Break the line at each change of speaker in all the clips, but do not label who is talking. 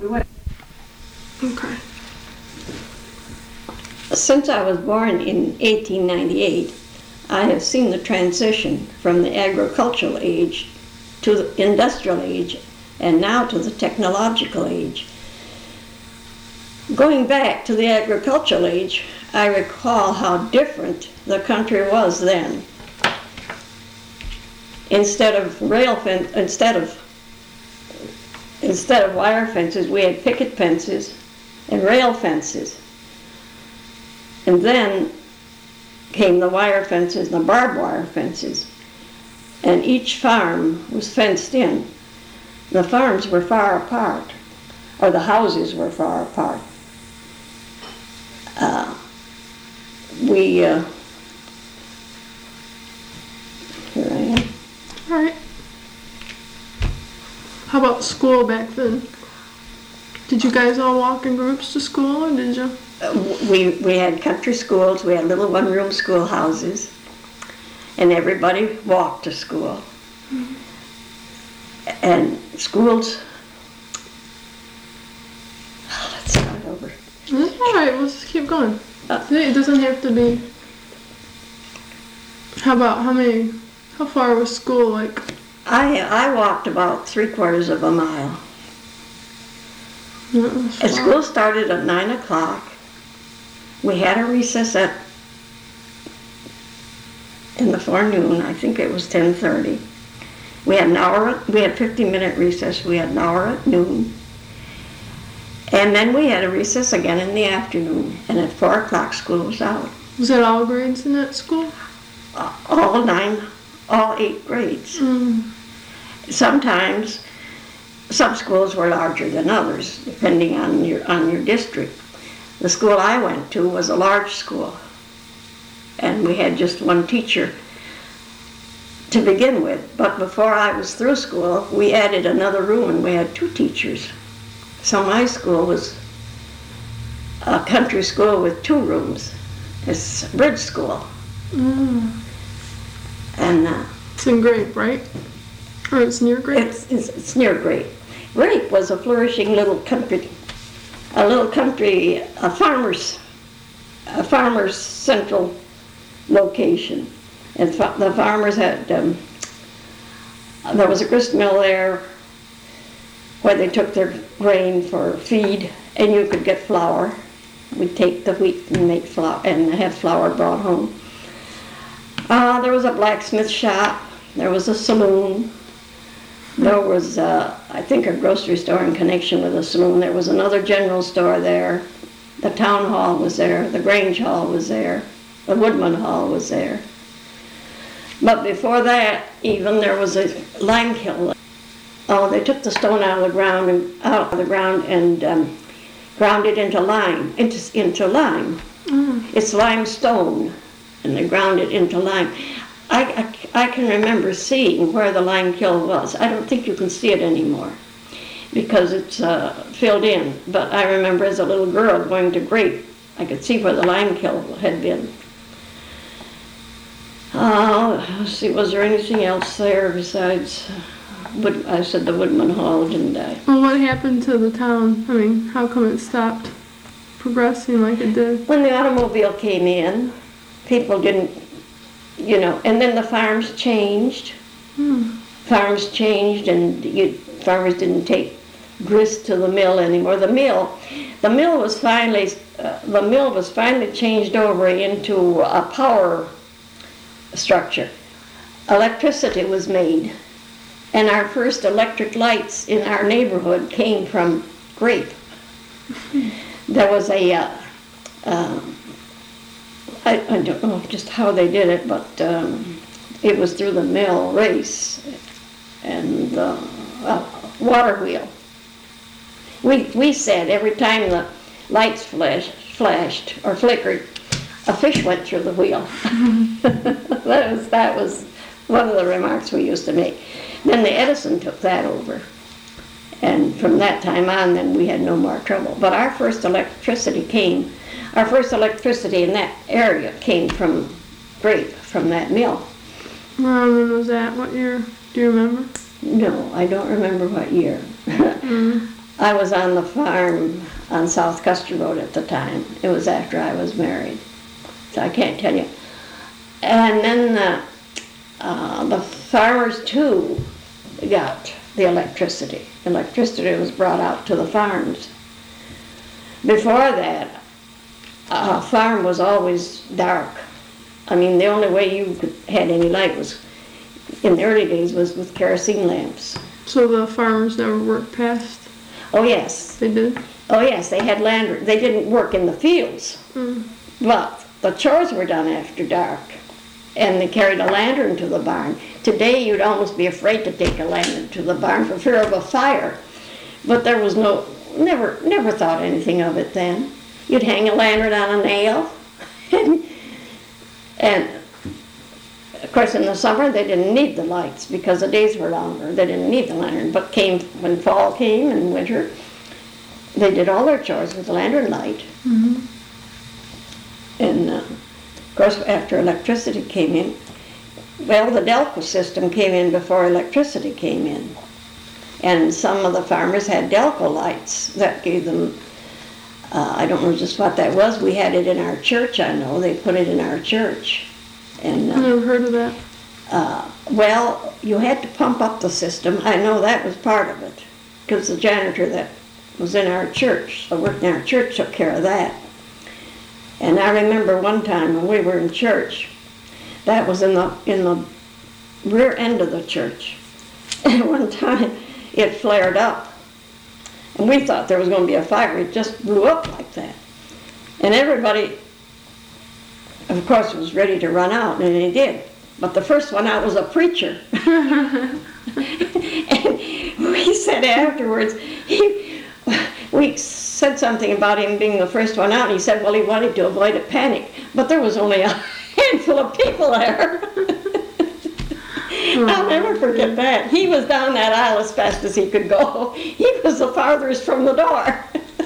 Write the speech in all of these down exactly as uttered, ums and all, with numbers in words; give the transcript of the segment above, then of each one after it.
We went.
Okay.
Since I was born in eighteen ninety-eight, I have seen the transition from the agricultural age to the industrial age and now to the technological age. Going back to the agricultural age, I recall how different the country was then. Instead of rail fen- instead of instead of wire fences, we had picket fences and rail fences. And then came the wire fences and the barbed wire fences. And each farm was fenced in. The farms were far apart, or the houses were far apart. Uh, we, uh, here I am.
All right. How about school back then? Did you guys all walk in groups to school, or did you?
Uh, we, we had country schools, we had little one-room schoolhouses, and everybody walked to school. Mm-hmm. And schools, oh, let's start over.
That's all right, we'll just keep going. Uh, it doesn't have to be. How about, how many, how far was school, like?
I, I walked about three quarters of a mile. And school started at nine o'clock. We had a recess at, in the forenoon, I think it was ten thirty. We had an hour, we had fifteen minute recess, we had an hour at noon. And then we had a recess again in the afternoon, and at four o'clock school was out.
Was that all grades in that school?
Uh, all nine, all eight grades.
Mm.
Sometimes, some schools were larger than others, depending on your on your district. The school I went to was a large school, and we had just one teacher to begin with. But before I was through school, we added another room, and we had two teachers. So my school was a country school with two rooms. It's a bridge school.
Mm.
And uh,
it's in Grape, right? Or it's near Grape?
It's, it's, it's near Grape. Grape was a flourishing little country, a little country, a farmer's, a farmer's central location. And fa- the farmers had, um, there was a grist mill there where they took their grain for feed, and you could get flour. We'd take the wheat and make flour, and have flour brought home. Uh, there was a blacksmith shop. There was a saloon. There was, uh, I think, a grocery store in connection with a saloon. There was another general store there. The town hall was there. The Grange Hall was there. The Woodman Hall was there. But before that, even, there was a lime kiln. Oh, they took the stone out of the ground and out of the ground and um, ground it into lime, into into lime. Mm. It's limestone, and they ground it into lime. I, I, I can remember seeing where the lime kiln was. I don't think you can see it anymore because it's uh, filled in. But I remember as a little girl going to Grape, I could see where the lime kiln had been. Uh, let's see, was there anything else there besides? Wood, I said the Woodman Hall, didn't I?
Well, what happened to the town? I mean, how come it stopped progressing like it did?
When the automobile came in, people didn't, you know, and then the farms changed. Hmm. Farms changed, and you, farmers didn't take grist to the mill anymore. The mill, the mill was finally, uh, the mill was finally changed over into a power structure. Electricity was made. And our first electric lights in our neighborhood came from Grape. There was a, uh, uh, I, I don't know just how they did it, but um, it was through the mill race and the uh, water wheel. We we said every time the lights flash, flashed or flickered, a fish went through the wheel. that was that was one of the remarks we used to make. Then the Edison took that over. And from that time on, then we had no more trouble. But our first electricity came, our first electricity in that area came from Grape, from that mill.
Well, when was that? What year? Do you remember?
No, I don't remember what year. Mm. I was on the farm on South Custer Road at the time. It was after I was married, so I can't tell you. And then the, uh, the farmers too got the electricity. Electricity was brought out to the farms. Before that, a farm was always dark. I mean, the only way you could, had any light was, in the early days, was with kerosene lamps.
So the farmers never worked past?
Oh yes.
They did?
Oh yes, they had land. They didn't work in the fields,
Mm.
but the chores were done after dark, and they carried a lantern to the barn. Today you'd almost be afraid to take a lantern to the barn for fear of a fire, but there was no, never, never thought anything of it then. You'd hang a lantern on a nail, and, and of course in the summer they didn't need the lights because the days were longer. They didn't need the lantern, but came when fall came and winter, they did all their chores with the lantern light.
Mm-hmm.
And uh, of course after electricity came in, well, the Delco system came in before electricity came in. And some of the farmers had Delco lights that gave them, uh, I don't know just what that was. We had it in our church, I know. They put it in our church. And uh,
I never heard of that.
Uh, well, you had to pump up the system. I know that was part of it, because the janitor that was in our church, so worked in our church, took care of that. And I remember one time when we were in church, that was in the in the rear end of the church. And one time it flared up, and we thought there was going to be a fire. It just blew up like that, and everybody, of course, was ready to run out, and they did. But the first one out was a preacher. And we said afterwards, he, we said something about him being the first one out, and he said, well, he wanted to avoid a panic. But there was only a handful of people there. I'll never forget that. He was down that aisle as fast as he could go. He was the farthest from the door.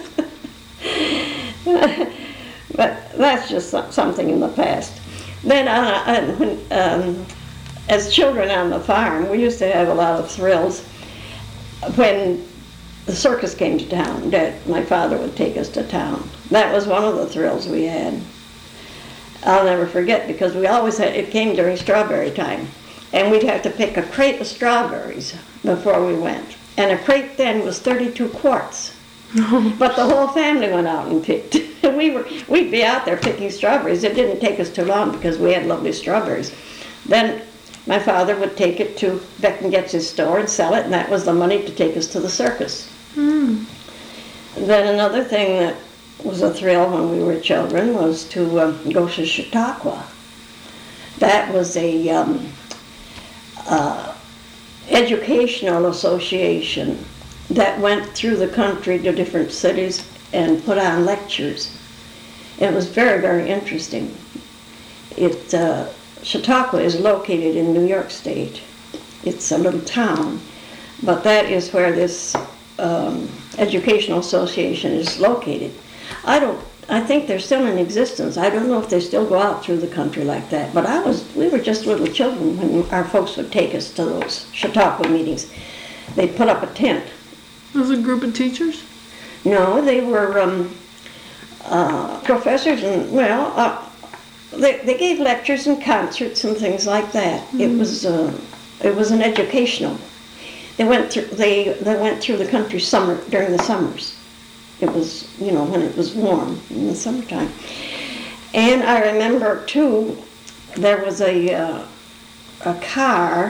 But that's just something in the past. Then, uh, when, um, as children on the farm, we used to have a lot of thrills. When the circus came to town, Dad, my father would take us to town. That was one of the thrills we had. I'll never forget, because we always had, it came during strawberry time, and we'd have to pick a crate of strawberries before we went. And a crate then was thirty-two quarts. But the whole family went out and picked. we were, we'd be out there picking strawberries. It didn't take us too long because we had lovely strawberries. Then my father would take it to Beck and Getz's store and sell it, and that was the money to take us to the circus.
Mm.
Then another thing that was a thrill when we were children was to um, go to Chautauqua. That was a um, uh, educational association that went through the country to different cities and put on lectures. It was very, very interesting. It, uh, Chautauqua is located in New York State. It's a little town, but that is where this um, educational association is located. I don't, I think they're still in existence. I don't know if they still go out through the country like that, but I was, we were just little children when our folks would take us to those Chautauqua meetings. They'd put up a tent.
It was a group of teachers?
No, they were um, uh, professors, and well, uh, they they gave lectures and concerts and things like that. Mm-hmm. It was uh, it was an educational. They went through they they went through the country summer during the summers. It was, you know, when it was warm in the summertime. And I remember too, there was a uh, a car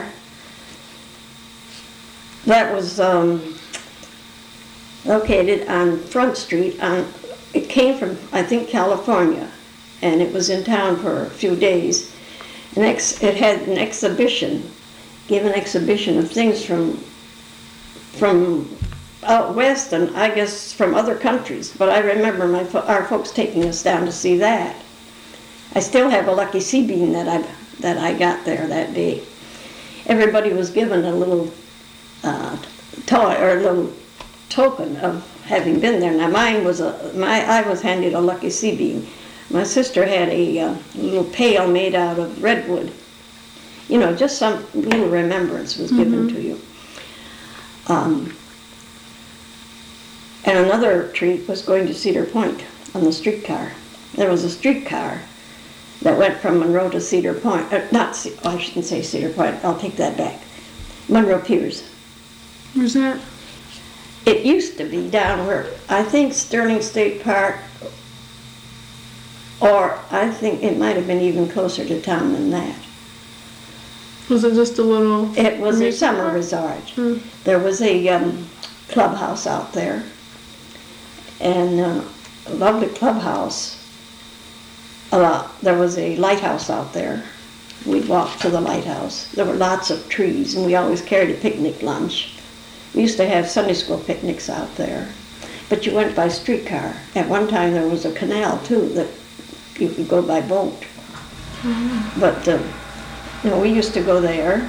that was. Um, located on Front Street. On, it came from, I think, California, and it was in town for a few days. An ex, it had an exhibition, gave an exhibition of things from from out west and I guess from other countries. But I remember my our folks taking us down to see that. I still have a Lucky Sea Bean that I that I got there that day. Everybody was given a little uh, toy or a little token of having been there. Now mine was a my I was handed a Lucky Sea Bean. My sister had a uh, little pail made out of redwood. You know, just some little remembrance was given mm-hmm. to you. Um, And another treat was going to Cedar Point on the streetcar. There was a streetcar that went from Monroe to Cedar Point. Uh, not, C- oh, I shouldn't say Cedar Point. I'll take that back. Monroe Piers.
Where's that?
It used to be down where, I think Sterling State Park, or I think it might have been even closer to town than that.
Was it just a little...
It was a
amusement
summer
park?
resort.
Hmm.
There was a um, clubhouse out there, and uh, a lovely clubhouse. A lot. There was a lighthouse out there. We'd walk to the lighthouse. There were lots of trees, and we always carried a picnic lunch. We used to have Sunday school picnics out there, but you went by streetcar. At one time there was a canal too that you could go by boat. Mm-hmm. But uh, you know, we used to go there.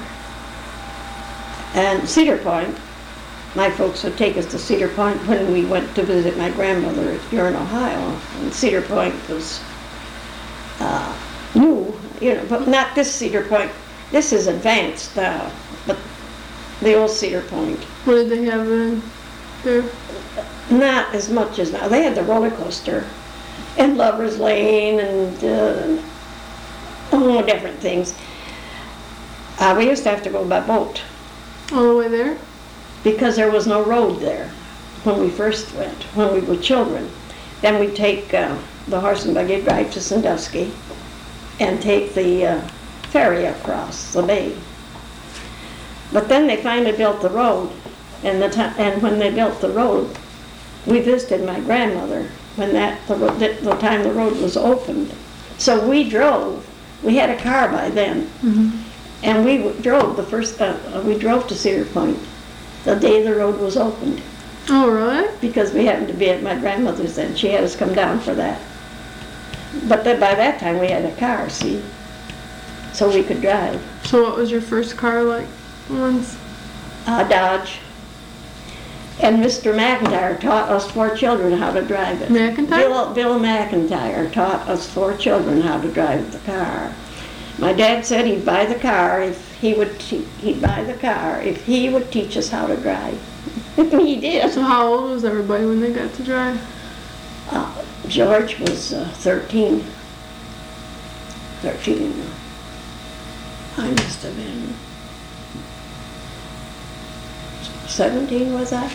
And Cedar Point, my folks would take us to Cedar Point when we went to visit my grandmother at Huron, Ohio. And Cedar Point was uh, new, you know, but not this Cedar Point. This is advanced now, but the old Cedar Point.
What did they have in there?
Not as much as now. They had the roller coaster and Lover's Lane and uh, oh, different things. Uh, we used to have to go by boat.
All the way there?
Because there was no road there when we first went, when we were children. Then we'd take uh, the horse and buggy drive to Sandusky and take the uh, ferry across the bay. But then they finally built the road, and the t- and when they built the road, we visited my grandmother when that the, ro- the, the time the road was opened. So we drove. We had a car by then,
Mm-hmm.
and we w- drove the first. Uh, we drove to Cedar Point the day the road was opened
Oh, really?
because we happened to be at my grandmother's then. She had us come down for that. But then by that time we had a car, see, so we could drive.
So what was your first car like? Once?
Uh, Dodge. And Mister McIntyre taught us four children how to drive it.
McIntyre?
Bill, Bill McIntyre taught us four children how to drive the car. My dad said he'd buy the car if he would. Te- he'd buy the car if he would teach us how to drive. He did.
So how old was everybody when they got to drive?
Uh, George was uh, thirteen. Thirteen. I must have been seventeen, was I?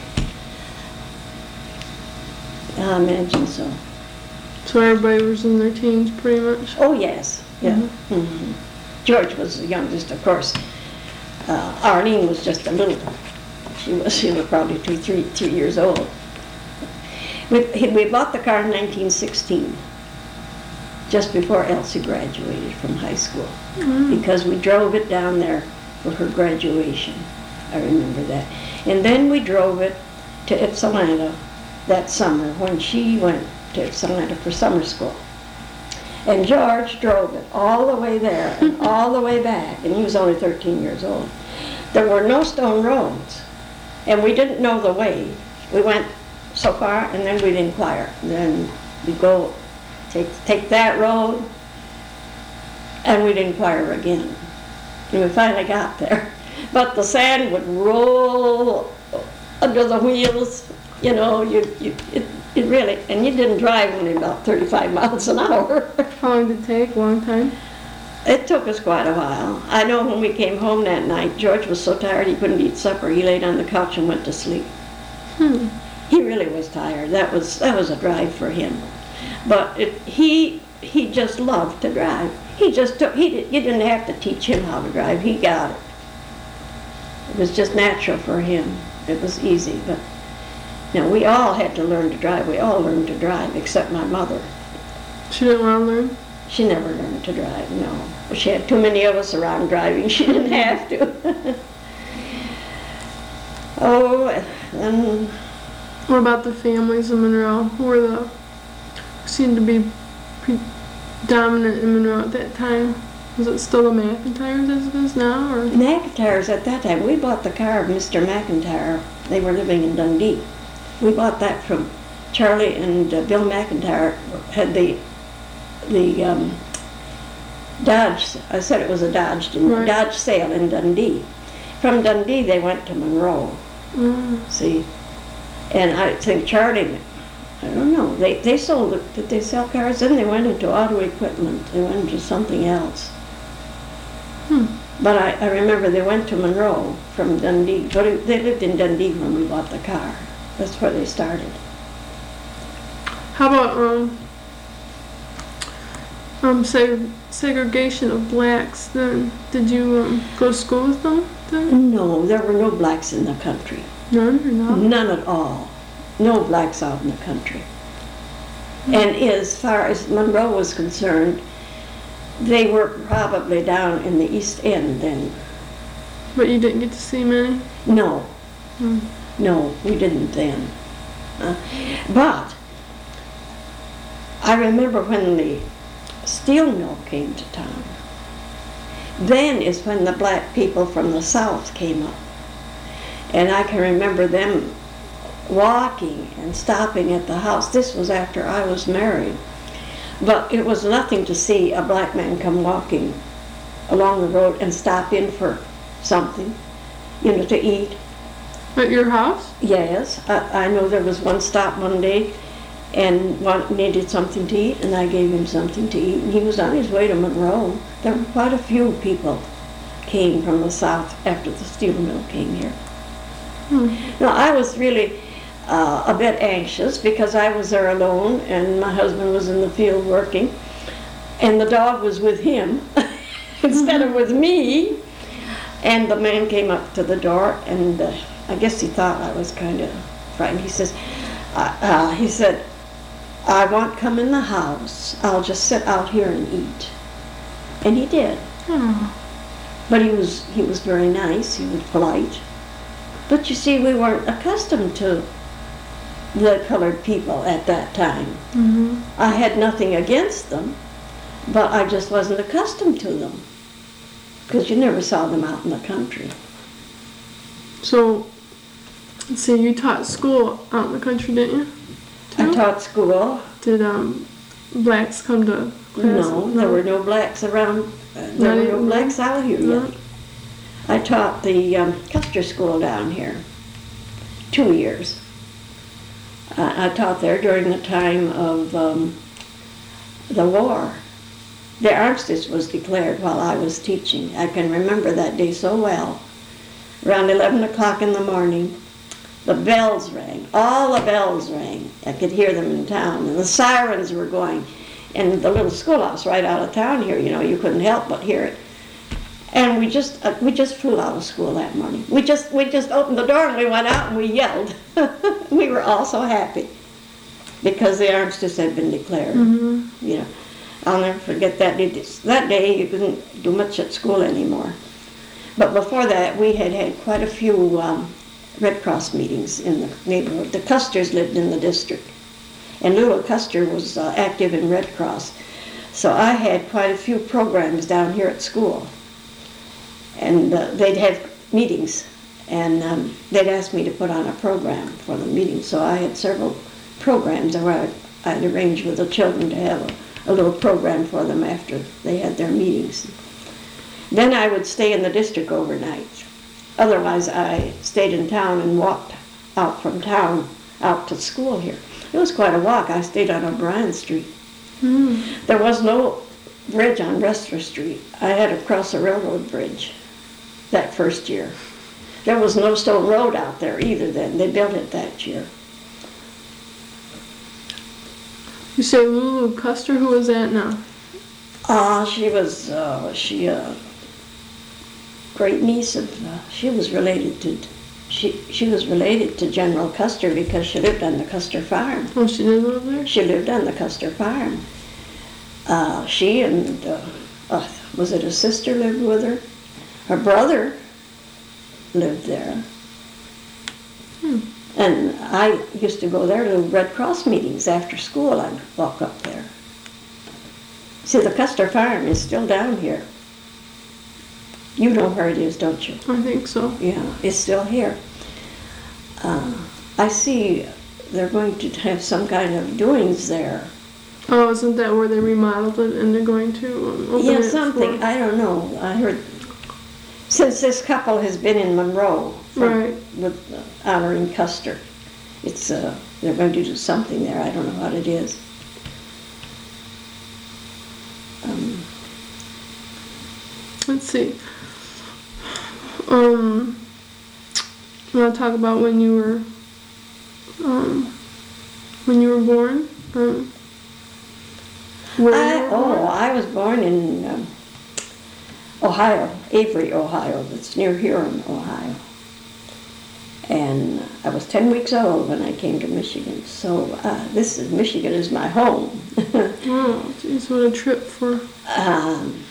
I imagine so.
So everybody was in their teens pretty much?
Oh, yes. Yeah.
Mhm.
Mhm. George was the youngest, of course. Uh, Arlene was just a little. She was, she was probably two, three, three years old. We, he- we bought the car in nineteen sixteen, just before Elsie graduated from high school,
Mm.
because we drove it down there for her graduation. I remember that. And then we drove it to Ypsilanti that summer when she went to Ypsilanti for summer school. And George drove it all the way there and all the way back, and he was only thirteen years old. There were no stone roads, and we didn't know the way. We went so far, and then we'd inquire. Then we'd go take, take that road, and we'd inquire again. And we finally got there. But the sand would roll under the wheels, you know, you, you, it, it really, and you didn't drive only about thirty-five miles an hour.
How long did it take? A long time?
It took us quite a while. I know when we came home that night, George was so tired he couldn't eat supper. He laid on the couch and went to sleep.
Hmm.
He really was tired. That was that was a drive for him. But it, he he just loved to drive. He just took. He did, you didn't have to teach him how to drive. He got it. It was just natural for him. It was easy. But now we all had to learn to drive. We all learned to drive, except my mother.
She didn't want to learn?
She never learned to drive. No, she had too many of us around driving. She didn't have to. Oh, and
What about the families in Monroe? Who were the, seemed to be predominant in Monroe at that time? Was it still the McIntyres as it is now? Or?
McIntyres at that time, we bought the car of Mister McIntyre. They were living in Dundee. We bought that from Charlie and uh, Bill McIntyre had the the um, Dodge. I said it was a Dodge, didn't I?
Right.
Dodge sale in Dundee. From Dundee, they went to Monroe.
Mm.
See, And I think Charlie, I don't know, they, they sold it. Did they sell cars? Then they went into auto equipment. They went into something else.
Hmm.
But I, I remember they went to Monroe from Dundee. But it, they lived in Dundee when we bought the car. That's where they started.
How about um, um seg- segregation of blacks then? Did you um, go to school with them then?
No, there were no blacks in the country.
None or not?
None at all. No blacks out in the country.
Hmm.
And as far as Monroe was concerned, they were probably down in the East End then.
But you didn't get to see many?
No,
Hmm.
no, we didn't then. Uh, but I remember when the steel mill came to town. Then is when the black people from the South came up. And I can remember them walking and stopping at the house. This was after I was married. But it was nothing to see a black man come walking along the road and stop in for something, you know, to eat.
At your house?
Yes, I, I know there was one stop one day and one needed something to eat, and I gave him something to eat. And he was on his way to Monroe. There were quite a few people came from the South after the steel mill came here.
Hmm.
Now, I was really uh, a bit anxious because I was there alone and my husband was in the field working and the dog was with him instead of with me. And the man came up to the door and uh, I guess he thought I was kind of frightened. He says, uh, uh, he said, I won't come in the house. I'll just sit out here and eat. And he did.
Oh.
But he was he was very nice. He was polite. But you see, we weren't accustomed to the colored people at that time.
Mm-hmm.
I had nothing against them, but I just wasn't accustomed to them because you never saw them out in the country.
So, let's see, you taught school out in the country, didn't you?
I
Too?
taught school.
Did um, blacks come to class?
No, there were no blacks around. Uh, there
Not
were no
even-
blacks out here
No?
yet. I taught the um, Custer School down here, two years. Uh, I taught there during the time of um, the war. The armistice was declared while I was teaching. I can remember that day so well. Around eleven o'clock in the morning, the bells rang. All the bells rang. I could hear them in town, and the sirens were going. And the little schoolhouse right out of town here, you know, you couldn't help but hear it. And we just uh, we just flew out of school that morning. We just we just opened the door and we went out and we yelled. We were all so happy because the armistice had been declared.
Mm-hmm.
You know, I'll never forget that day. That day you couldn't do much at school anymore. But before that, we had had quite a few um, Red Cross meetings in the neighborhood. The Custers lived in the district, and Lula Custer was uh, active in Red Cross. So I had quite a few programs down here at school. And uh, they'd have meetings, and um, they'd ask me to put on a program for the meeting. So I had several programs where I'd, I'd arrange with the children to have a, a little program for them after they had their meetings. Then I would stay in the district overnight. Otherwise, I stayed in town and walked out from town out to school here. It was quite a walk. I stayed on O'Brien Street.
Mm.
There was no bridge on Restler Street. I had to cross a railroad bridge that first year. There was no stone road out there either then. They built it that year.
You say Lulu Custer, who was that now?
Ah, uh, she was, uh, she, uh, great niece of, uh, she was related to, she, she was related to General Custer because she lived on the Custer farm.
Oh, she did live there?
She lived on the Custer farm. Uh, she and, uh, uh, was it a sister lived with her? Her brother lived there.
Hmm.
And I used to go there to Red Cross meetings after school. I'd walk up there. See, the Custer farm is still down here. You know where it is, don't you?
I think so.
Yeah, it's still here. Uh, I see they're going to have some kind of doings there.
Oh, isn't that where they remodeled it and they're going to um, open
Yeah,
it
something.
for?
I don't know. I heard since this couple has been in Monroe for,
Right.
with uh, honoring Custer, it's uh, they're going to do something there. I don't know what it is. Um,
Let's see. Um, you want to talk about when you were, um, when you were born? Um, where
I,
you were born?
oh, I was born in um, Ohio, Avery, Ohio. That's near Huron, Ohio. And I was ten weeks old when I came to Michigan. So uh, this is Michigan is my home.
Oh, geez, what a trip for.
um,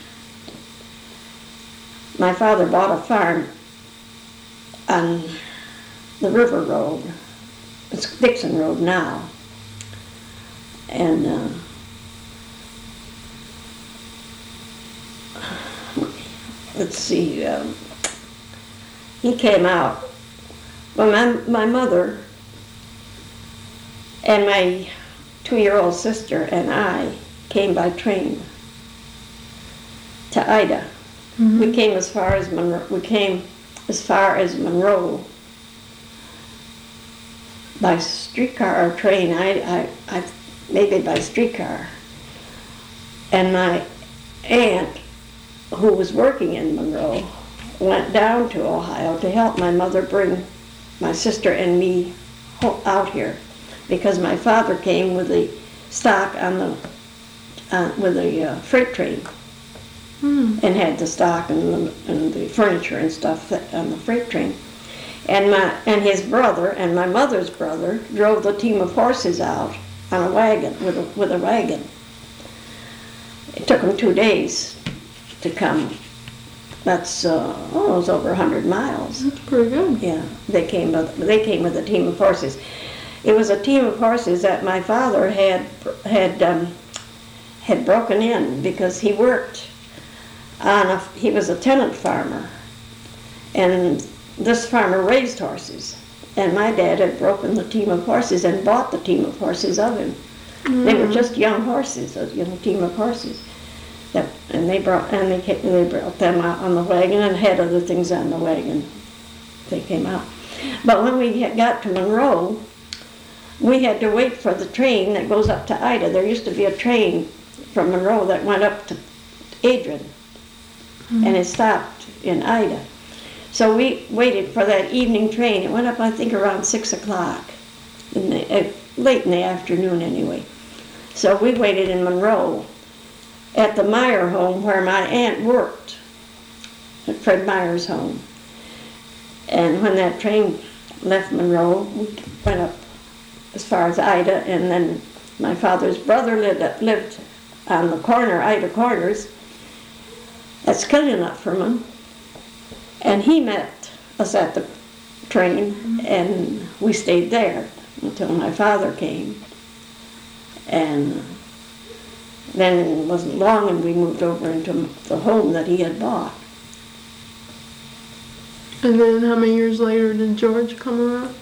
my father bought a farm on the River Road. It's Dixon Road now. And uh, let's see, um, he came out. Well, my, my mother and my two-year-old sister and I came by train to Ida.
Mm-hmm.
We came as far as Monroe. We came as far as Monroe by streetcar or train. I, I, I maybe by streetcar. And my aunt, who was working in Monroe, went down to Ohio to help my mother bring my sister and me out here, because my father came with the stock on the uh, with the uh, freight train,
Mm.
and had the stock and the, and the furniture and stuff on the freight train. And my and his brother and my mother's brother drove the team of horses out on a wagon with a with a wagon. It took them two days to come. That's uh, oh, it was over a hundred miles.
That's pretty good.
Yeah, they came with they came with a team of horses. It was a team of horses that my father had had um, had broken in because he worked on a he was a tenant farmer, and this farmer raised horses, and my dad had broken the team of horses and bought the team of horses of him. Mm. They were just young horses, a young team of horses. That, and they brought and they came, they brought them out on the wagon and had other things on the wagon. They came out, but when we had got to Monroe, we had to wait for the train that goes up to Ida. There used to be a train from Monroe that went up to Adrian, mm-hmm. and it stopped in Ida. So we waited for that evening train. It went up, I think, around six o'clock, in the, uh, late in the afternoon anyway. So we waited in Monroe at the Meyer home where my aunt worked, at Fred Meyer's home. And when that train left Monroe, we went up as far as Ida, and then my father's brother lived, lived on the corner, Ida Corners, at Skillinutferman, and he met us at the train, mm-hmm. and we stayed there until my father came. And then it wasn't long, and we moved over into the home that he had bought.
And then how many years later did George come around?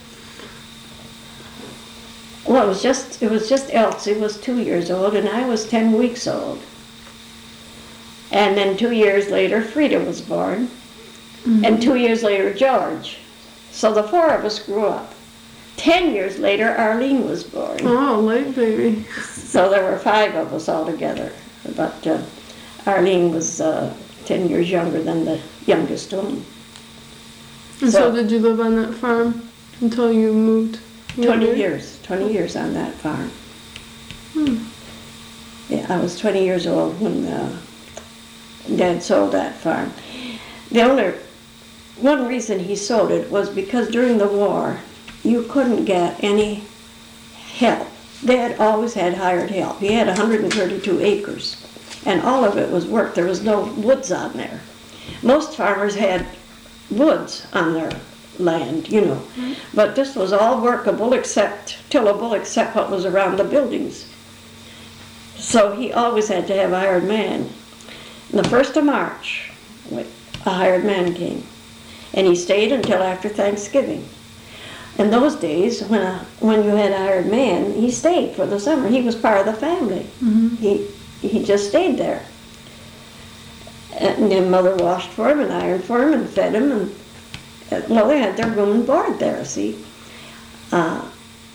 Well, it was just it was just Elsie was two years old, and I was ten weeks old. And then two years later, Frida was born, mm-hmm. and two years later, George. So the four of us grew up. Ten years later, Arlene was born.
Oh, late baby.
So there were five of us all together. But uh, Arlene was uh, ten years younger than the youngest one.
And so, so did you live on that farm until you moved?
Twenty here? years. Twenty years on that farm.
Hmm.
Yeah, I was twenty years old when uh, Dad sold that farm. The only one reason he sold it was because during the war, you couldn't get any help. Dad always had hired help. He had one hundred thirty-two acres, and all of it was work. There was no woods on there. Most farmers had woods on their land, you know, mm-hmm. but this was all workable except, tillable except what was around the buildings. So he always had to have a hired man. And the first of March, a hired man came, and he stayed until after Thanksgiving. In those days, when a, when you had a hired man, he stayed for the summer. He was part of the family. Mm-hmm. He he just stayed there. And then mother washed for him and ironed for him and fed him. And well, they had their room and board there, see. Uh,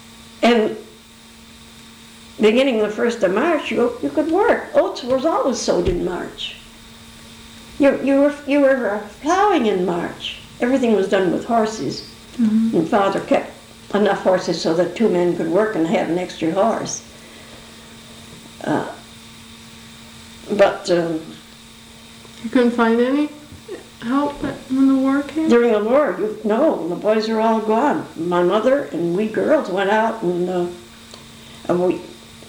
beginning the first of March, you, you could work. Oats was always sowed in March. You, you, were, you were plowing in March. Everything was done with horses.
Mm-hmm.
And Father kept enough horses so that two men could work and have an extra horse. Uh, but um,
You couldn't find any help when the war came?
during the war, you, no, the boys were all gone. My mother and we girls went out and, uh, and we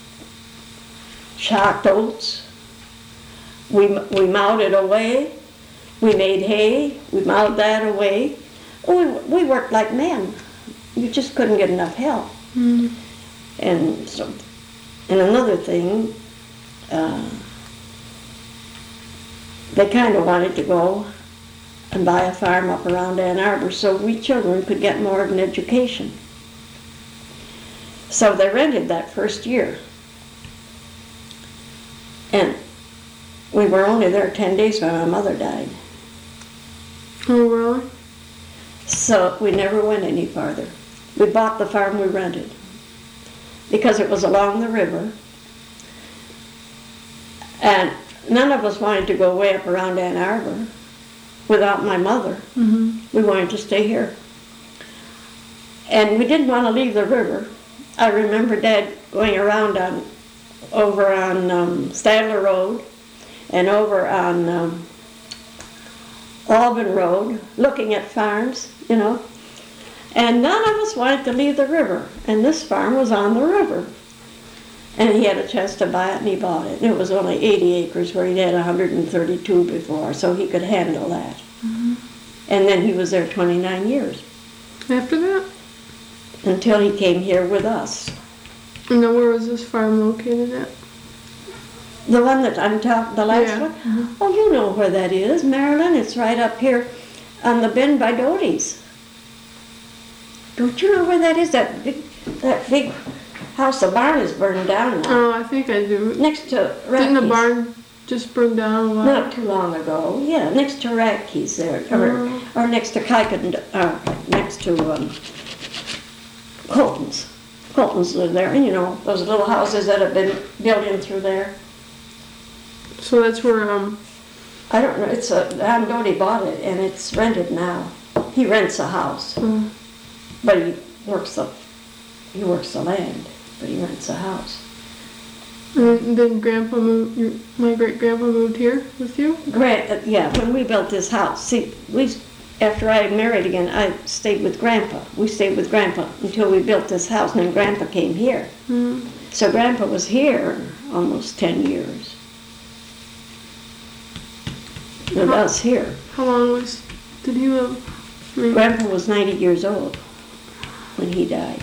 shocked oats. We, we mowed it away. We made hay. We mowed that away. We, we worked like men. You just couldn't get enough help.
Mm.
And so, and another thing, uh, they kind of wanted to go and buy a farm up around Ann Arbor so we children could get more of an education. So they rented that first year. And we were only there ten days when my mother died.
Oh, really?
So we never went any farther. We bought the farm we rented because it was along the river. And none of us wanted to go way up around Ann Arbor without my mother.
Mm-hmm.
We wanted to stay here. And we didn't want to leave the river. I remember Dad going around on, over on um, Stadler Road and over on um, Auburn Road, looking at farms, you know. And none of us wanted to leave the river. And this farm was on the river. And he had a chance to buy it, and he bought it. And it was only eighty acres where he'd had one hundred thirty-two before, so he could handle that.
Mm-hmm.
And then he was there twenty-nine years,
After that?
until he came here with us.
And then where was this farm located at?
The one that I'm talking, the last
Yeah.
one?
Mhm.
Oh, you know where that is, Marilyn. It's right up here on the bend by Doty's. Don't you know where that is? That big, that big house, the barn is burned down now.
Oh, I think I do.
Next to Racky's.
Didn't the barn just burn down a while?
Not too long ago. Yeah, next to Racky's there, or,
Oh.
or next to Kuykendall, uh, next to um, Colton's. Colton's live there, and you know those little houses that have been built in through there.
So that's where, um,
I don't know. It's a Don Doty bought it, and it's rented now. He rents a house,
uh,
but he works the he works the land, but he rents a house.
and then Grandpa moved, your, my great-grandpa moved here with you?
Grant, uh, yeah, when we built this house, see, we, after I married again, I stayed with Grandpa. We stayed with Grandpa until we built this house, and then Grandpa came here.
Mm.
So Grandpa was here almost ten years. With
Huh.
us here.
How long was, did he live? I mean,
Grandpa was ninety years old when he died.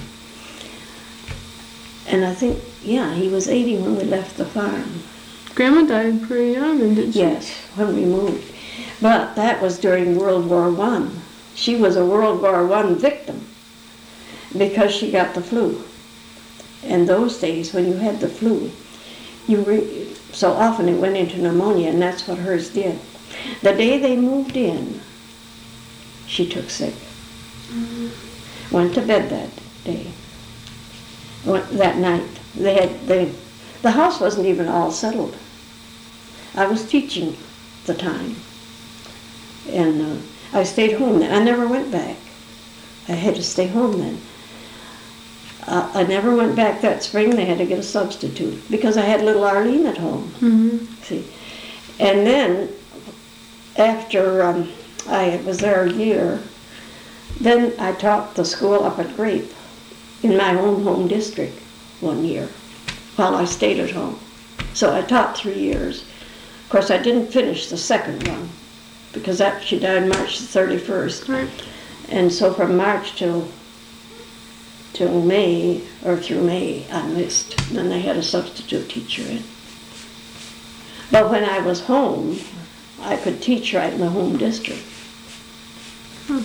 And I think, yeah, he was eighty when we left the farm.
Grandma died pretty young, and did she?
Yes, when we moved. But that was during World War One. She was a World War One victim because she got the flu. And those days when you had the flu, you re- so often it went into pneumonia, and that's what hers did. The day they moved in, she took sick.
Mm-hmm.
Went to bed that day. Went, that night. They had they, the house wasn't even all settled. I was teaching at the time, and uh, I stayed home then. I never went back. I had to stay home then. Uh, I never went back that spring. They had to get a substitute because I had little Arlene at home.
Mm-hmm.
See, and then after um, I was there a year, then I taught the school up at Grape in my own home district one year while I stayed at home. So I taught three years. Of course, I didn't finish the second one because that she died March the thirty-first.
Right.
And so from March till till May, or through May, I missed. Then they had a substitute teacher in. But when I was home, I could teach right in the home district.
Hmm.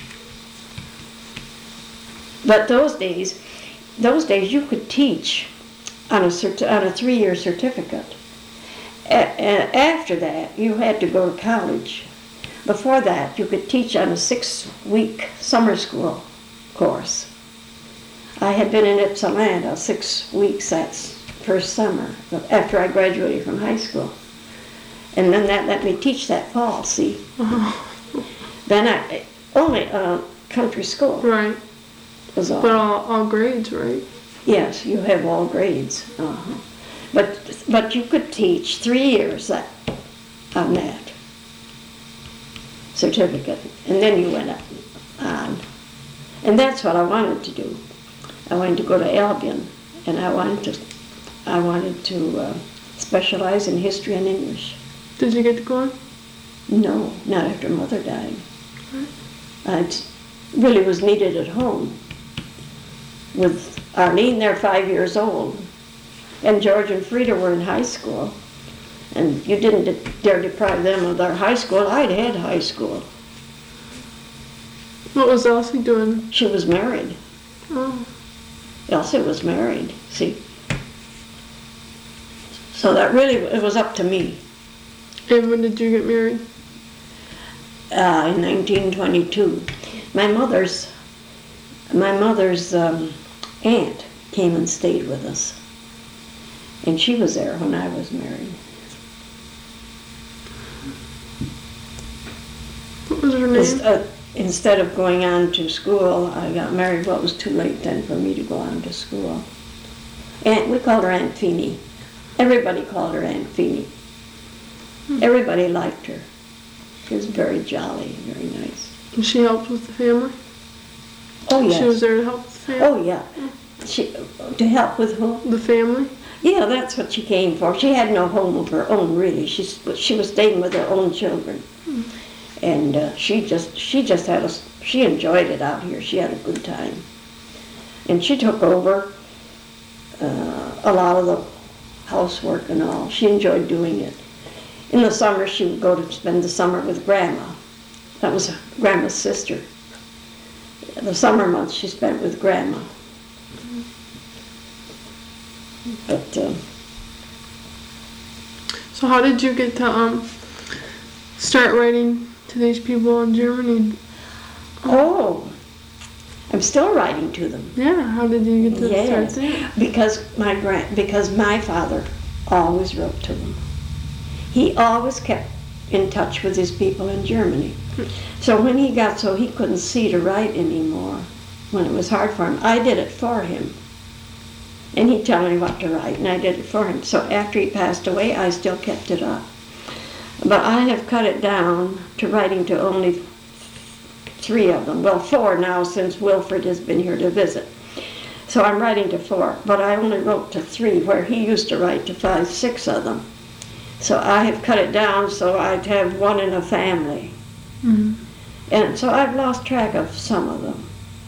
But those days, those days you could teach on a certi- on a three-year certificate. A- a- after that, you had to go to college. Before that, you could teach on a six-week summer school course. I had been in Ypsilanti six weeks that first summer after I graduated from high school. And then that let me teach that fall, see.
Uh-huh.
Then I, only uh, country school.
Right.
Was all.
But all, all grades, right?
Yes, you have all grades. Uh-huh. But but you could teach three years that, on that certificate, and then you went on. And that's what I wanted to do. I wanted to go to Albion, and I wanted to I wanted to uh, specialize in history and English.
Did you get to go on?
No, not after Mother died. I really was needed at home with Arlene. They're five years old, and George and Frida were in high school, and you didn't dare deprive them of their high school. I'd had high school.
What was Elsie doing?
She was married.
Oh.
Elsie was married, see. So that really, it was up to me.
And when did you get married?
Uh, in nineteen twenty-two. My mother's, my mother's um, aunt came and stayed with us. And she was there when I was married.
What was her name?
Inst- uh, instead of going on to school, I got married. Well, it was too late then for me to go on to school. Aunt, we called her Aunt Feeney. Everybody called her Aunt Feeney. Hmm. Everybody liked her. She was very jolly, very nice.
And she helped with the family?
Oh, yes.
She was there to help with the family?
Oh, yeah. She, to help with who?
The family?
Yeah, that's what she came for. She had no home of her own, really. She, she was staying with her own children. Hmm. And uh, she just she just had a, she enjoyed it out here. She had a good time. And she took over uh, a lot of the housework and all. She enjoyed doing it. In the summer, she would go to spend the summer with Grandma. That was Grandma's sister. The summer months she spent with Grandma. But uh,
so how did you get to um start writing to these people in Germany?
Oh, I'm still writing to them.
Yeah, how did you get to
yes,
start there?
Because my grand, because my father always wrote to them. He always kept in touch with his people in Germany. So when he got so he couldn't see to write anymore, when it was hard for him, I did it for him. And he'd tell me what to write, and I did it for him. So after he passed away, I still kept it up. But I have cut it down to writing to only three of them. Well, four now, since Wilfred has been here to visit. So I'm writing to four, but I only wrote to three, where he used to write to five, six of them. So I have cut it down so I'd have one in a family.
Mm-hmm.
And so I've lost track of some of them.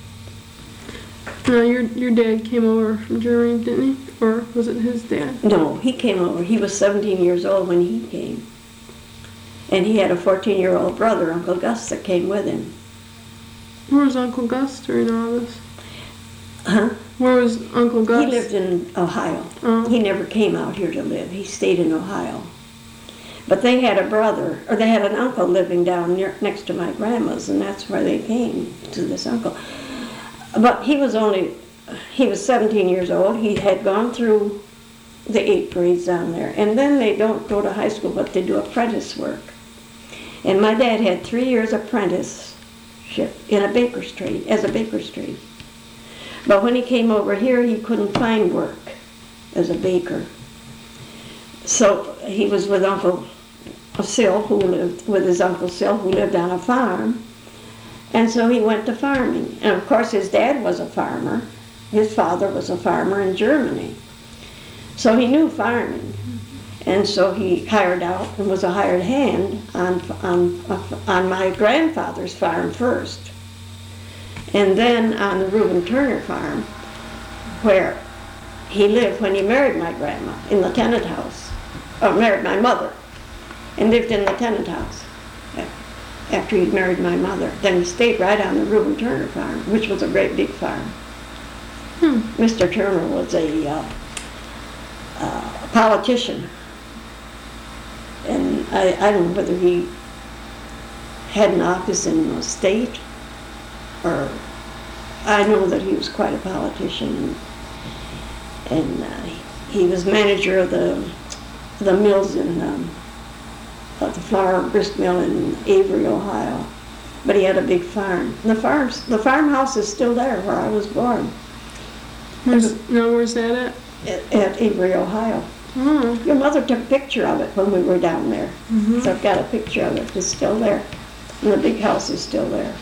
No, your your dad came over from Germany, didn't he? Or was it his dad?
No, he came over. He was seventeen years old when he came. And he had a fourteen-year-old brother, Uncle Gus, that came with him.
Where was Uncle Gus during all this?
Huh?
Where was Uncle Gus?
He lived in Ohio.
Oh.
He never came out here to live. He stayed in Ohio. But they had a brother, or they had an uncle living down near, next to my grandma's, and that's where they came, to this uncle. But he was only, he was seventeen years old. He had gone through the eighth grades down there. And then they don't go to high school, but they do apprentice work. And my dad had three years apprenticeship in a baker's trade, as a baker's trade. But when he came over here, he couldn't find work as a baker. So he was with Uncle Sil, who lived with his Uncle Sil, who lived on a farm. And so he went to farming. And of course his dad was a farmer. His father was a farmer in Germany. So he knew farming. And so he hired out and was a hired hand on, on, on my grandfather's farm first. And then on the Reuben Turner farm, where he lived when he married my grandma, in the tenant house. Or married my mother, and lived in the tenant house after he'd married my mother. Then he stayed right on the Reuben Turner farm, which was a great big farm. Hmm. Mister Turner was a uh, uh, politician. And I, I don't know whether he had an office in the state, or I know that he was quite a politician. And, and uh, he was manager of the the mills in um, of the flour grist mill in Avery, Ohio. But he had a big farm. The farms, the farmhouse is still there where I was born.
Where's, no, where's that at?
At, at Avery, Ohio.
Oh.
Your mother took a picture of it when we were down there.
Mm-hmm.
So I've got a picture of it. It's still there. And the big house is still there.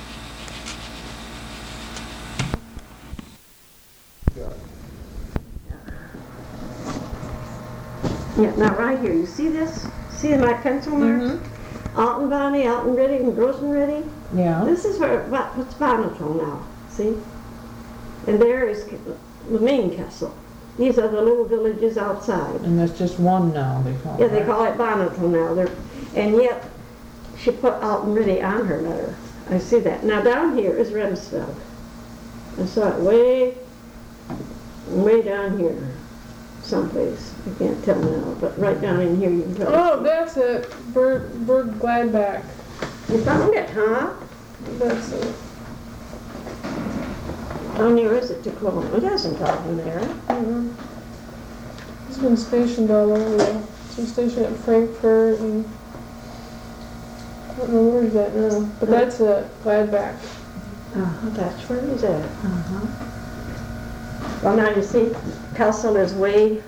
Yeah, now right here, you see this? See my pencil marks?
Mm-hmm.
Alton Bonnie, Alton Riddy, and Grossen Riddy.
Yeah.
This is where, what- what's Bonneville now, see? And there is the main castle. These are the little villages outside.
And there's just one now, they call it.
Yeah, they
right?
call it Bonneville now. They're, and yet, she put Alton Riddy on her letter. I see that. Now down here is Remsfeld. I saw it way, way down here, someplace. I can't tell now, but right down in here you can tell.
Oh, that's it. Berg, Berg Gladbach.
You found it, huh?
That's it.
How near is it to Cologne? It hasn't gotten there.
Mm-hmm. He's been stationed all over. He's been stationed at Frankfurt and I don't know where he's at now. But that's it. Gladbach.
Uh-huh, that's where he's at.
Uh-huh.
Well, now you see, Kassel is way.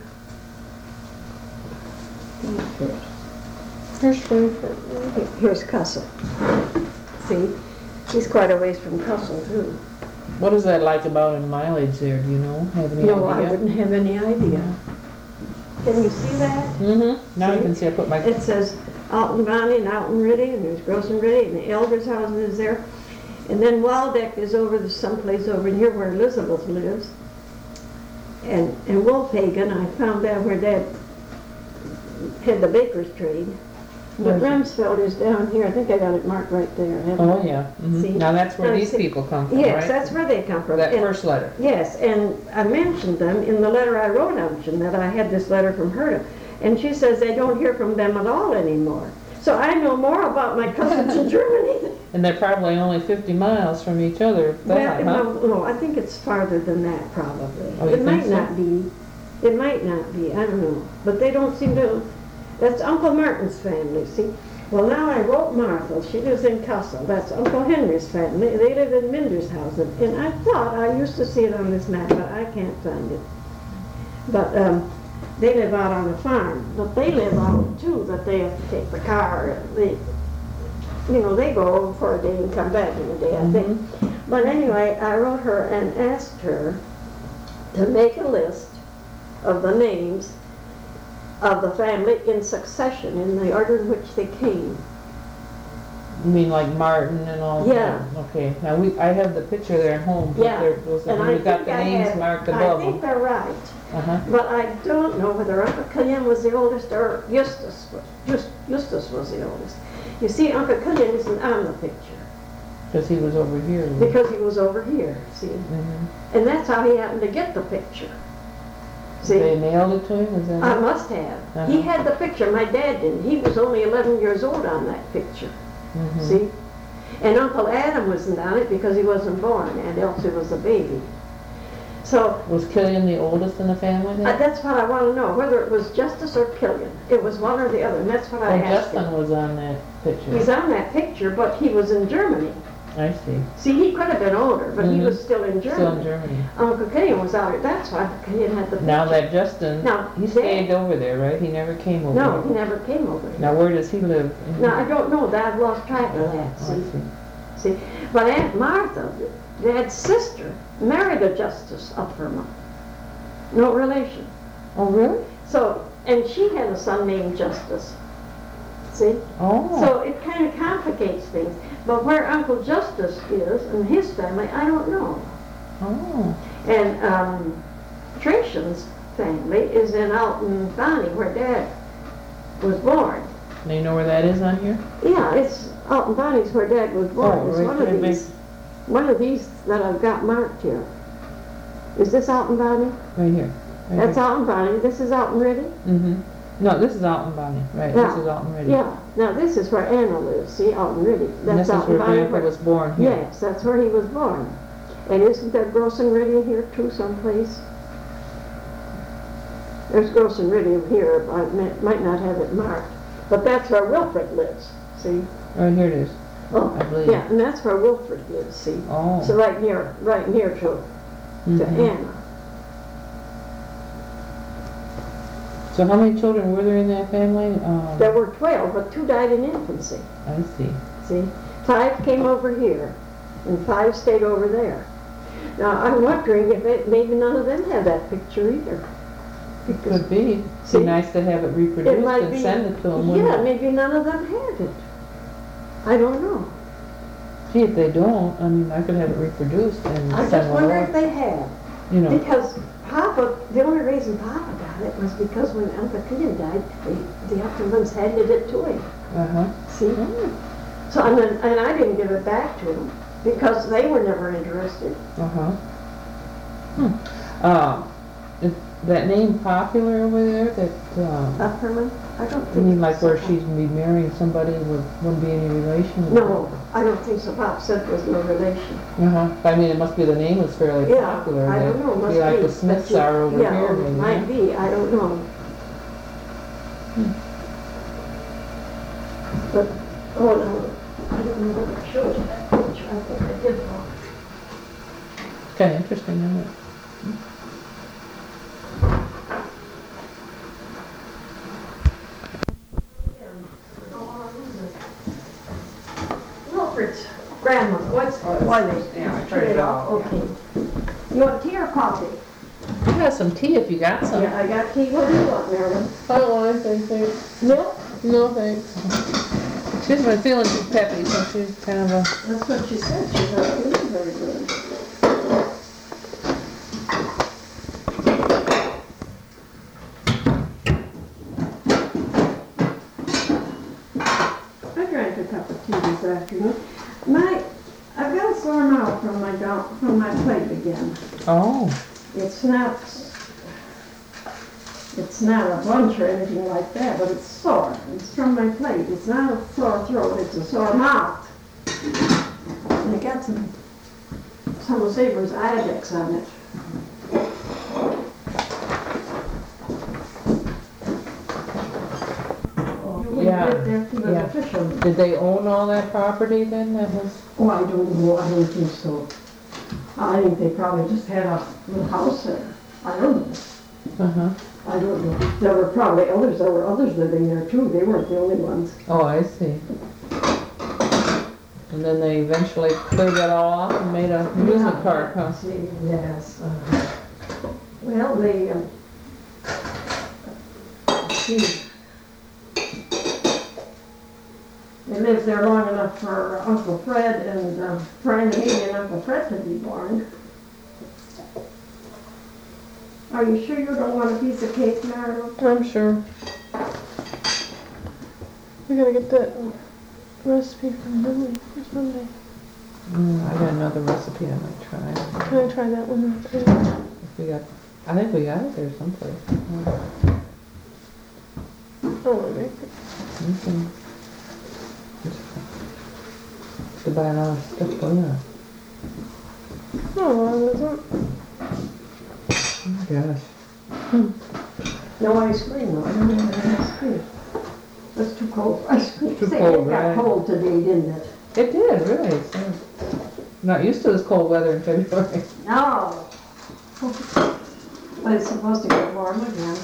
Here's Frankfurt.
Here's Kassel. See, he's quite a ways from Kassel too.
What is that like about in mileage there, do you know? Have any
No, I
idea?
wouldn't have any idea. Can you see that?
Mm-hmm. Now you
See?
can see I put my,
It says Alton Bonnie and Alton Riddy, and there's Grossen Riddy, and the Elder's house is there. And then Waldeck is over the someplace over here where Elizabeth lives. And and Wolfhagen, I found out where Dad had the baker's trade. But
Where
Ramsfeld is down here. I think I got it marked right there. haven't
oh
I?
yeah.
See?
Mhm. Now that's where
Now,
these
see-
people come from,
Yes,
right?
that's where they come from.
That
And-
first letter.
Yes, and I mentioned them in the letter I wrote out, and that I had this letter from her. And she says they don't hear from them at all anymore. So I know more about my cousins in Germany.
And they're probably only fifty miles from each other, if
Well,
that, huh?
no, no, I think it's farther than that, probably.
Oh, you
It might
think so?
not be. It might not be, I don't know. But they don't seem to, that's Uncle Martin's family, see? Well, now I wrote Martha, she lives in Kassel. That's Uncle Henry's family. They live in Mindershausen. And I thought, I used to see it on this map, but I can't find it. But um, they live out on a farm. But they live out too, that they have to take the car. They, you know, they go over for a day and come back in a day, I think. But anyway, I wrote her and asked her to make a list of the names of the family in succession, in the order in which they came.
You mean like Martin and all?
Yeah.
that? Okay, now we, I have the picture there at home, but
Yeah.
there was,
And I
we've got
think
the
I
names
had-
marked
I
above
think
them.
they're right,
Uh-huh.
but I don't know whether Uncle Killian was the oldest or Eustace was, Just, Eustace was the oldest. You see, Uncle Killian isn't on the picture
Because he was over here.
because he was over here, see?
Mm-hmm.
And that's how he happened to get the picture. See?
They mailed it to him, is that
I
it?
must have.
Uh-huh.
He had the picture, my dad didn't. He was only eleven years old on that picture,
Mhm.
see? And Uncle Adam wasn't on it because he wasn't born, and Elsie was a baby. So
Was Killian the oldest in the family
uh,
then?
that's what I want to know, whether it was Justice or Killian. It was one or the other, and that's what I
Oh,
asked
Justin
him.
was on that picture.
He's on that picture, but he was in Germany.
I see.
See, he could have been older, but he
Mhm.
was still in Germany.
Still in Germany.
Uncle Killian was out. That's why Uncle Killian had the picture.
Now that Justin,
Now,
he
they-
stayed over there, right? He never came over
No, he
here.
never came over here.
Now where does he live?
Now, I don't know that. I've lost track of that,
Oh, I
see?
see.
See, but Aunt Martha, Dad's sister, married a justice of Vermont. No relation.
Oh, really?
So, and she had a son named Justice. See?
Oh.
So it kind of complicates things. But where Uncle Justice is and his family, I don't know.
Oh.
And um, Tracian's family is in Alton Bonnie, where Dad was born.
Now you know where that is on here?
Yeah, it's Alton Bonnie's where Dad was born.
Oh,
it's
right
one
there,
of
big-
these. One of these that I've got marked here. Is this Alton Bonnie?
Right here. Right
That's
here.
Alton Bonnie. This is Alton Riddy?
Mm-hmm. No, this is Alton Bonnie, right?
Yeah.
This is Alton Riddy.
Yeah. Now this is where Anna lives. See, Alton Riddy.
And
That's
this is
Alton
where
Bonnie.
Grandpa was born here.
Yes, that's where he was born. And isn't there Grossen Riddy here too, someplace? There's Gross and Iridium here, but I might- might not have it marked. But that's where Wilfred lives, see?
Right here it is.
Oh,
I believe.
yeah, and that's where Wilfred lives, see?
Oh.
So right near, right near to, to
Mhm.
Anna.
So how many children were there in that family? Um,
There were twelve, but two died in infancy,
I see.
see? Five came over here, and five stayed over there. Now, I'm wondering if it, maybe none of them have that picture either. Because
Could be.
See?
Be nice to have it
it
reproduced
might
and
be,
send it to them.
yeah, maybe none of them have it. I don't know.
Gee, if they don't, I mean, I could have it reproduced and
I
send
just
one
wonder if
over.
they have.
You know,
Because Papa, the only reason Papa got it was because when Uncle Peter died, the, the Uppermans handed it to him.
uh-huh.
See? So, and then, and I didn't give it back to him because they were never interested.
Uh-huh. Hmm. Um, is that name popular over there? That, um,
Upperman? I don't
I
think.
mean, like
it's
where
so.
she's gonna be marrying somebody with, wouldn't be any relation? with
No,
her?
I don't think so. Pop said there's no relation.
Uh-huh. I mean, it must be the name is fairly
Yeah,
popular.
I don't
that-
know, must
Be like
be.
the Smiths
But you-
are over
yeah,
here,
it
maybe.
might
huh?
be, I don't know. But, oh no, I don't know what I showed you that picture. I think I did wrong.
It's kinda interesting, isn't it?
Wilfred's grandmother, what's, why they?
Yeah, I turned it off, yeah.
Okay. You want tea or coffee?
You got some tea if you got some.
Yeah, I got tea. What do you want, Marilyn?
I don't want anything, thanks.
Milk?
No, thanks.
She's been feeling too peppy, so she's kind of a,
That's what she said. She's not feeling very good. I drank a cup of tea this afternoon. My, I've got a sore mouth from my down, from my plate again.
oh,
It's not, it's not a bunch or anything like that, but it's sore. It's from my plate. It's not a sore throat, it's a sore mouth. And I got some, some of Saber's Ibex on it. You
Yeah,
went there to the
yeah.
official.
did they own all that property then? That was,
Oh, I don't know, I don't think so. I think they probably just had a little house there. I don't know.
uh-huh.
I don't know. There were probably others, there were others living there too. They weren't the only ones.
Oh, I see. And then they eventually cleared that all off and made a amusement park, huh?
See, yes. uh, Well, they, um, see. They lived there long enough for Uncle Fred and uh, Frank and me and Uncle Fred to be born. Are you sure you don't want a piece of cake, Marilyn?
I'm sure. We gotta get that recipe from Billy for Sunday.
Mm, I got another recipe I might try.
Can I try that one too?
If we got, I think we got it there someplace. Yeah.
I wanna make it.
You can to buy a lot of stuff for you.
Oh, well, it doesn't.
Oh gosh.
No ice cream, though. I don't have any ice cream. That's too cold for ice cream.
Too
Say,
cold,
it got
right.
cold today, didn't it?
It did, really. It's, uh, not used to this cold weather in February.
No. But it's supposed to get warm again.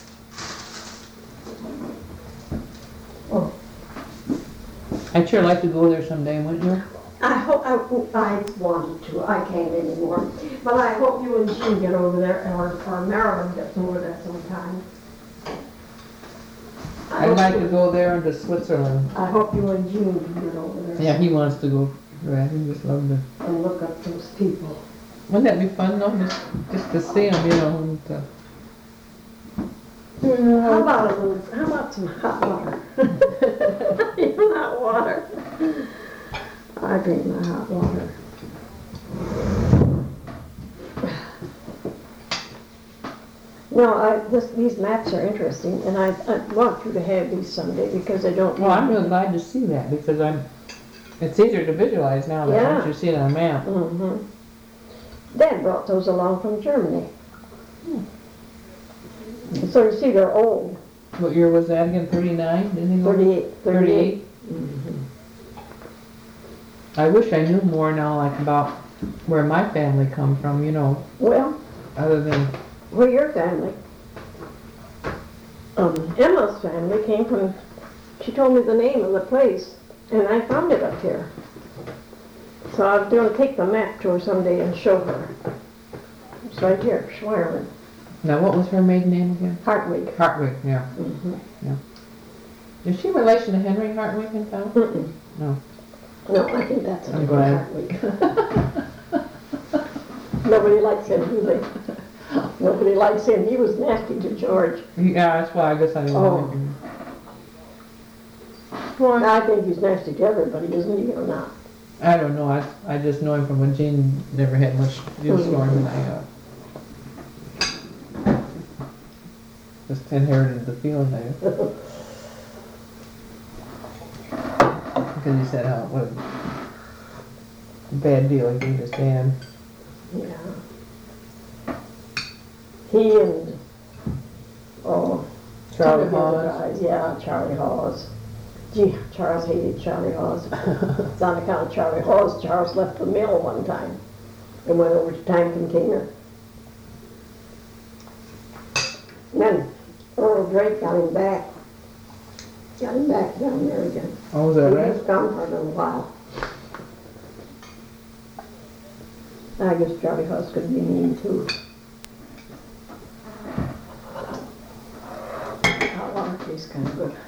Oh,
I'd sure like to go there someday, wouldn't you?
I hope, I, I wanted to, I can't anymore. But I hope you and Jean get over there, or, or Marilyn gets over there sometime. I
I'd
hope
like
you-
to go there into Switzerland.
I hope you and Jean can get over there.
Yeah, he wants to go. Right, he just loved to.
And look up those people.
Wouldn't that be fun though, just, just to see him, you know, and, uh,
How about a little, how about some hot water? You know, hot water. I drink my hot water. No, I, this, these maps are interesting, and I, I want you to have these someday, because I don't.
well, I'm really glad to see that because I'm, it's easier to visualize now than
Yeah.
once you see it on a map.
Mm-hmm. Dad brought those along from Germany. It's So you see, they're old,
What year was that again? Thirty-nine, didn't he? live?
thirty-eight, thirty-eight.
Thirty-eight? I wish I knew more now, like about where my family come from, you know,
Well,
other than,
where your family? Um, Emma's family came from, she told me the name of the place, and I found it up here. So I was gonna take the map to her someday and show her. It's right here, Schweierman,
now what was her maiden name again?
Hartwig.
Hartwig, yeah.
Mhm.
Is she relation to Henry Hartwig in town?
Mm-mm.
No.
No, I think that's a
I'm
different
glad.
Hartwig. Nobody likes him, do they? Nobody likes him, he was nasty to George.
Yeah, that's why I guess I didn't
Oh.
know. him.
Why?
I think he's nasty to everybody, isn't he, or not?
I don't know, I, I just know him from when Jean never had much use for him and I, uh, just inherited the feeling there. Because he said how, what a bad deal he gave his dad.
Yeah. He and, oh.
Charlie
some of the other
Hawes.
guys, yeah, Charlie Hawes. Gee, Charles hated Charlie Hawes. It's on account of Charlie Hawes, Charles left the mill one time and went over to Time Container. Then Earl Drake got him back. Got him back down there again.
Oh, was
He
that right?
was gone for a little while. I guess Charlie Hawes could be mean too. Hot water tastes kind of good.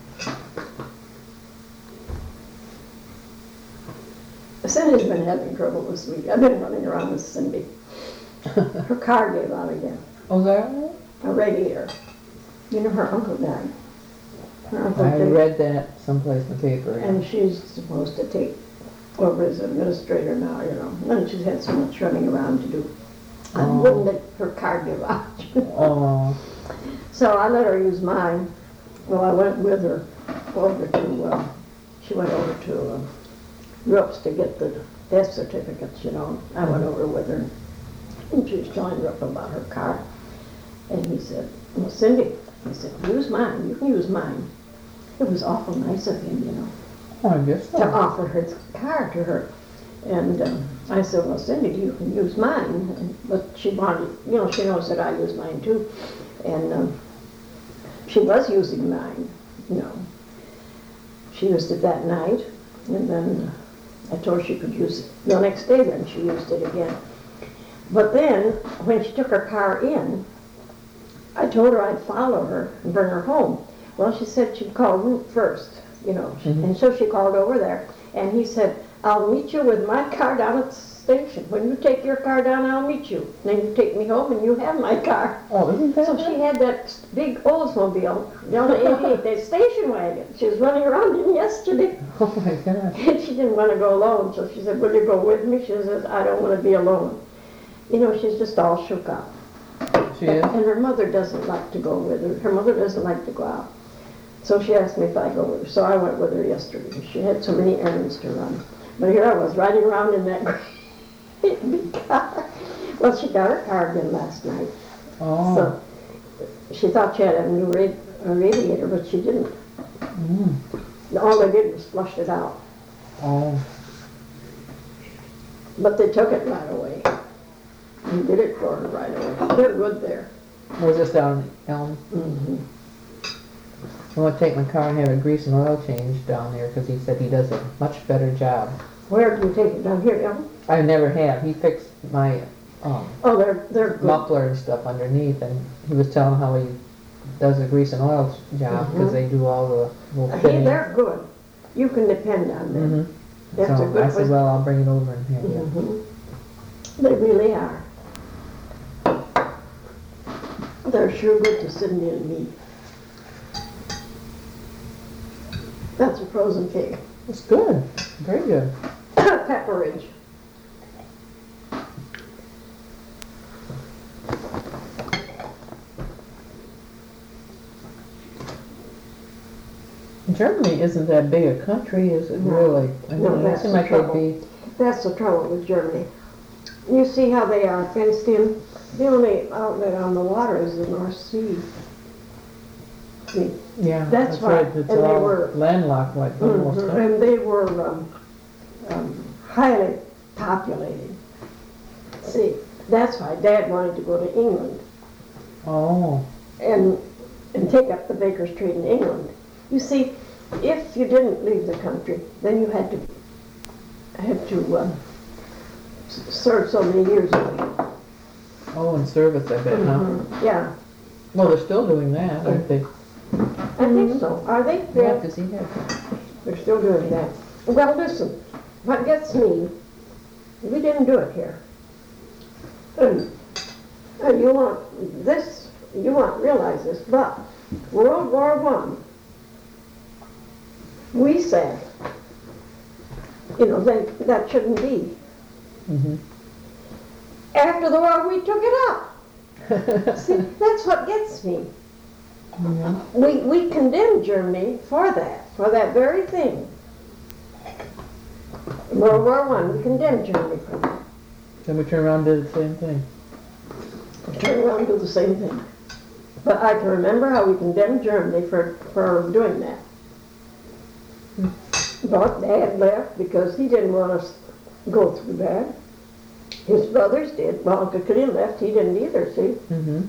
Cindy's been having trouble this week. I've been running around with Cindy. Her car gave out again,
Oh, was that right?
a radiator. You know, her uncle died. Her uncle
I
died,
read that someplace in the paper.
and she's supposed to take over as administrator now, you know. And she's had so much running around to do. I
Oh.
wouldn't let her car give out.
Oh,
So I let her use mine. Well, I went with her over to, uh, she went over to uh, Rupp's to get the death certificates, you know. I went over with her, and she was telling Rupp about her car. And he said, well, Cindy, he said, use mine, you can use mine. It was awful nice of him, you know,
I guess
to
so.
offer his car to her. And um, I said, well, Cindy, you can use mine. And, but she wanted, you know, she knows that I use mine too. And um, she was using mine, you know. She used it that night, and then I told her she could use it the next day, then she used it again. But then, when she took her car in, I told her I'd follow her and bring her home. Well, she said she'd call Root first, you know,
Mhm.
and so she called over there, and he said, I'll meet you with my car down at the station. When you take your car down, I'll meet you. Then you take me home and you have my car.
Oh, isn't that
So
right?
she had that big Oldsmobile, down at eighty-eight, that station wagon. She was running around in yesterday,
Oh, my God.
and she didn't want to go alone. So she said, will you go with me? She says, I don't want to be alone. You know, she's just all shook up.
She is?
And her mother doesn't like to go with her. Her mother doesn't like to go out. So she asked me if I go with her. So I went with her yesterday. She had so many errands to run. But here I was riding around in that great big car. Well, she got her car again last night.
Oh.
So she thought she had a new radi- a radiator, but she didn't.
Mm.
All they did was flush it out.
Oh.
But they took it right away. And did it for her right away. They're good there.
Was this down in Elm?
Mm-hmm.
I want to take my car and have a grease and oil change down there because he said he does a much better job.
Where do you take it? Down here, Ellen?
I never have. He fixed my um,
Oh, they're, they're good.
muffler and stuff underneath, and he was telling how he does a grease and oil job because
Mhm.
they do all the little
Hey,
fitting.
they're good. You can depend on them.
Mm-hmm.
That's a
So
good
I said,
place.
well, I'll bring it over and have it.
Mhm. They really are. They're sure good to Cindy and me. That's a frozen pig.
It's good. Very good.
Pepperidge.
Germany isn't that big a country, is it
No.
really? I
No,
mean, it
that's
seems
the
like it'd
trouble.
be.
That's the trouble with Germany. You see how they are fenced in?
the only outlet on the water is the North Sea. See,
Yeah,
That's
that's right,
right,
it's
and they
all
were-
landlocked like almost,
mhm,
huh?
and they were um, um, highly populated. See, that's why Dad wanted to go to England
Oh,
and, and take up the baker's trade in England. You see, if you didn't leave the country, then you had to, had to um, s- serve so many years of it.
oh, in service, I bet, huh?
Mhm, Yeah,
Well, they're still doing that, aren't they?
I think so. Are they?
Yeah, 'cause he had,
They're still doing that. Well, listen, what gets me, we didn't do it here. And, and you won't, this, you won't realize this, but World War One, we said, you know, that, that shouldn't be.
mm-hmm.
After the war, we took it up. See, that's what gets me.
Yeah.
We, we condemned Germany for that, for that very thing. In World War One, we condemned Germany for that.
Then we turn around and do the same thing.
We turned around and do the same thing. But I can remember how we condemned Germany for, for doing that. But Dad left because he didn't want us to go through that. His brothers did. Well, Uncle Clem left, he didn't either, see?
Mm-hmm.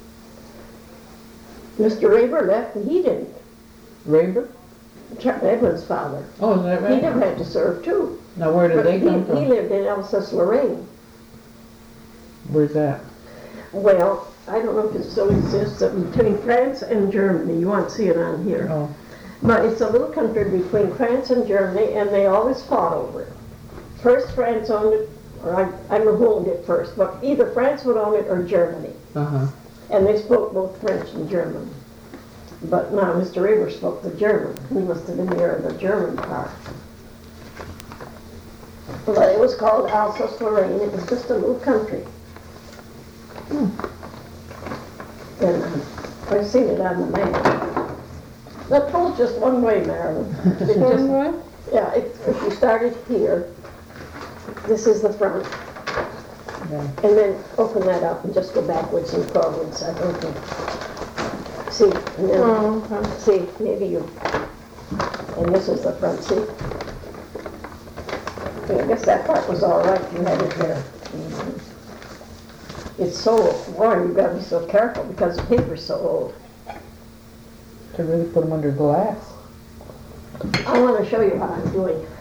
Mister Raber left and he didn't.
Raber?
Chuck Edwin's father.
Oh, is that
He
right?
never had to serve too.
Now, where did
But
they
he,
come
he
from?
lived in Alsace-Lorraine.
Where's that?
Well, I don't know if it still exists, uh, between France and Germany. You won't see it on here.
Oh,
But it's a little country between France and Germany, and they always fought over it. First France owned it, or I, I don't know who owned it first, but either France would own it or Germany.
uh-huh.
And they spoke both French and German. But now Mister Raber spoke the German. He must have been near the German part. But it was called Alsace-Lorraine. It was just a little country. And um, I've seen it on the map. That goes just one way, Marilyn. It just-
One way?
Yeah, if, if you started here, this is the front.
Yeah.
And then open that up and just go backwards and forwards, I don't think. See, and then,
Oh, okay.
see, maybe you, and this is the front, see? Yeah, I guess that part was all right, you had it there. Mhm. It's so worn, you've gotta be so careful because the paper's so old.
To really put them under glass.
I wanna show you what I'm doing.